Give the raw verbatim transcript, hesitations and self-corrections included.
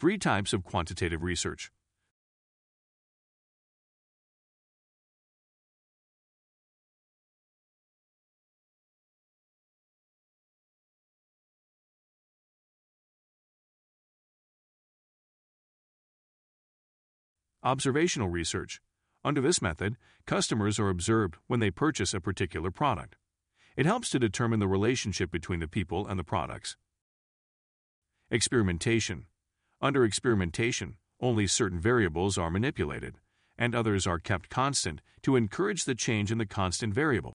Three types of quantitative research. Observational research. Under this method, customers are observed when they purchase a particular product. It helps to determine the relationship between the people and the products. Experimentation. Under experimentation, only certain variables are manipulated, and others are kept constant to encourage the change in the constant variable.